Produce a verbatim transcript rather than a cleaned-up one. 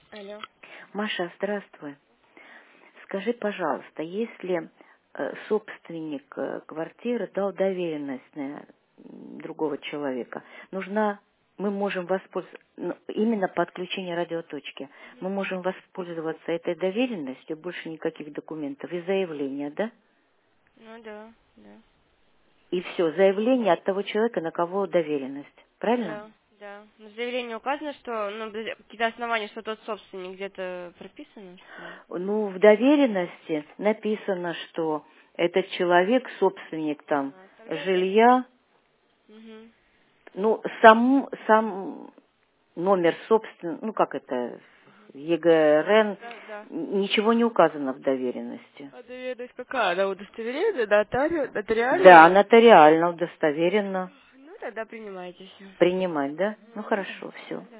Алло. Маша, здравствуй. Скажи, пожалуйста, если э, собственник э, квартиры дал доверенность на м, другого человека, нужна, мы можем воспользоваться, ну, именно по отключению радиоточки, мы можем воспользоваться этой доверенностью, больше никаких документов, и заявления, да? Ну да, да. И все, заявление от того человека, на кого доверенность. Правильно? Да, да. Но в заявлении указано, что ну, без- какие-то основания, что тот собственник где-то прописано, что ли? Ну, в доверенности написано, что этот человек, собственник там А, тогда да. жилья. Угу. Ну, сам, сам номер собственно, ну как это, ЕГРН, Да, да. ничего не указано в доверенности. А доверенность какая? Она удостоверение, нотариус, Да, нотариально? нотариально удостоверенно Ну тогда принимайте все. принимать, да? Ну Ну да. хорошо, все. Ну да.